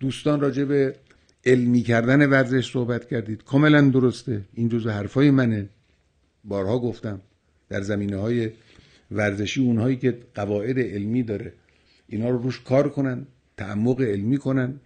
دوستان راجع به علمی کردن ورزش صحبت کردید، کاملا درسته، این جزء حرفای منه. بارها گفتم در زمینه‌های ورزشی اونهایی که قواعد علمی داره اینا رو روش کار کنن، تعمق علمی کنن،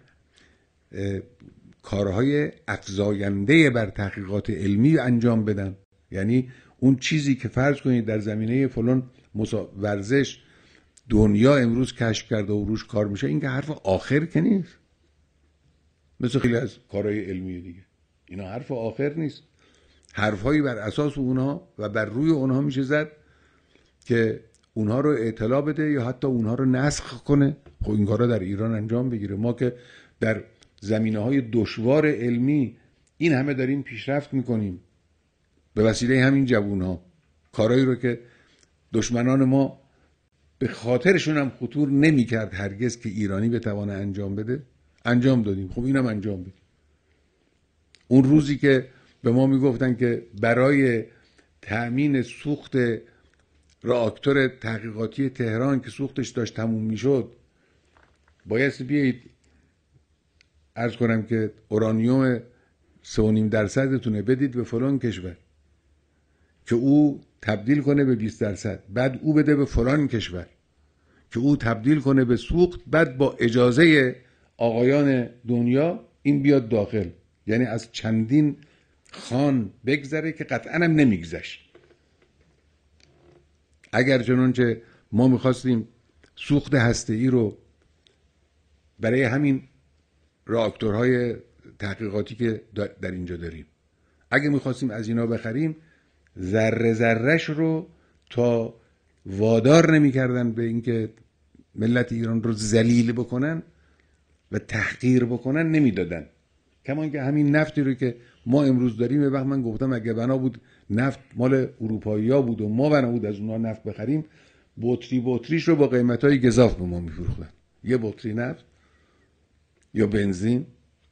کارهای افزاینده بر تحقیقات علمی انجام بدن. یعنی اون چیزی که فرض کنید در زمینه فلان ورزش دنیا امروز کشف کرده و روش کار میشه، این که حرف آخر که نیست، مثل خیلی از کارهای علمی دیگه اینا حرف آخر نیست. حرفهایی بر اساس اونها و بر روی اونها میشه زد که اونها رو اطلاع بده یا حتی اونها رو نسخ کنه. خب این کارا در ایران انجام بگیره. ما که در زمینه‌های دشوار علمی این همه داریم پیشرفت میکنیم به وسیله همین جوونها، کارهایی رو که دشمنان ما به خاطرشون هم خطور نمی‌کرد هرگز که ایرانی بتونه انجام بده، انجام دادیم. خب اینم انجام بدیم. اون روزی که به ما میگفتن که برای تأمین سوخت راکتور تحقیقاتی تهران که سوختش داشت تموم میشد بایستی بیایید عرض کنم که اورانیوم 3.5% بدید به فلان کشور که او تبدیل کنه به 20%، بعد او بده به فلان کشور که او تبدیل کنه به سوخت، بعد با اجازه آقایان دنیا این بیاد داخل. یعنی از چندین خان بگذره که قطعا هم نمیگذشت. اگر چنانچه ما میخواستیم سوخت هسته‌ای رو برای همین راکتورهای تحقیقاتی که در اینجا داریم، اگه میخواستیم از اینا بخریم، ذره ذرهش رو تا وادار نمیکردن به اینکه ملت ایران رو ذلیل بکنن و تحقیر بکنن، نمیدادن. کما که همین نفتی رو که ما امروز داریم، یه وقت من گفتم اگه بنا بود نفت مال اروپایی‌ها بود و ما بنا بود از اونها نفت بخریم، بطریش رو با قیمت‌های گزاف به ما میفروختن. یه بطری نفت یا بنزین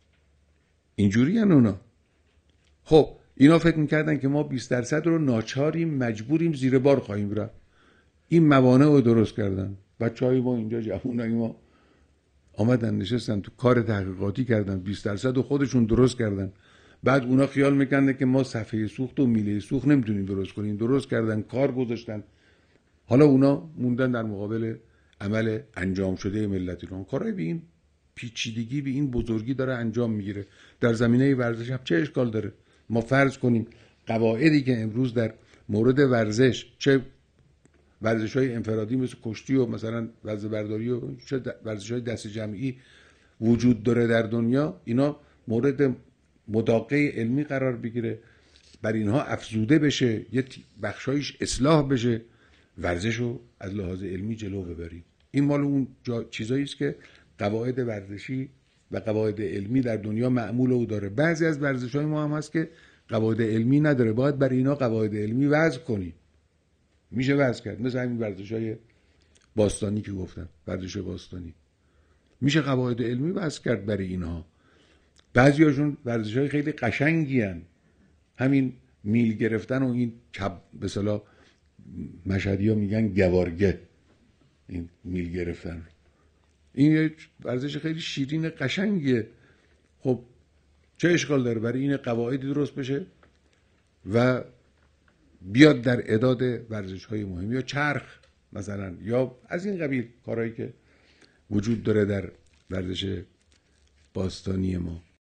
اینجوری ان اونا. خب اینا فکر میکردن که ما 20% رو ناچاریم، مجبوریم، زیر بار خواهیم رفت. این موانع رو درست کردن. بچهای ما اینجا، جوونای ما آمدن نشستن تو کار تحقیقاتی کردن، 20% رو خودشون درست کردن. بعد اونا خیال میکنن که ما صفحه سوخت و میله سوخت نمیتونیم درست کنیم، درست کردن، کار گذاشتن. حالا اونا موندن در مقابل عمل انجام شده ملت ایران. کارهای به این پیچیدگی، به این بزرگی داره انجام میگیره. در زمینه ورزش هم چه اشکال داره؟ ما فرض کنیم قواعدی که امروز در مورد ورزش، چه ورزش‌های انفرادی مثل کشتی و مثلا وزنه برداری و چه ورزش‌های دست جمعی وجود داره در دنیا، اینا مورد مداقه علمی قرار بگیره، بر اینها افزوده بشه، یه بخشایش اصلاح بشه، ورزش رو از لحاظ علمی جلو ببریم. این مال اون چیزایی است که قواعد ورزشی و قواعد علمی در دنیا معمول او داره. بعضی از ورزش‌های ما هم هست که قواعد علمی نداره، باید برای اینا قواعد علمی وضع کنیم. میشه وضع کرد، مثل همین ورزش‌های باستانی که گفتم، ورزش باستانی میشه قواعد علمی وضع کرد برای اینها. بعضیاشون ورزش‌های خیلی قشنگی هن. همین میل گرفتن و این به اصطلاح مشهدی‌ها میگن گوارگه، این میل گرفتن، این یه ورزش خیلی شیرین قشنگیه. خب چه اشکال داره برای این قواعدی درست بشه و بیاد در اعداد ورزش‌های مهم، یا چرخ مثلا، یا از این قبیل کارهایی که وجود داره در ورزش باستانی ما.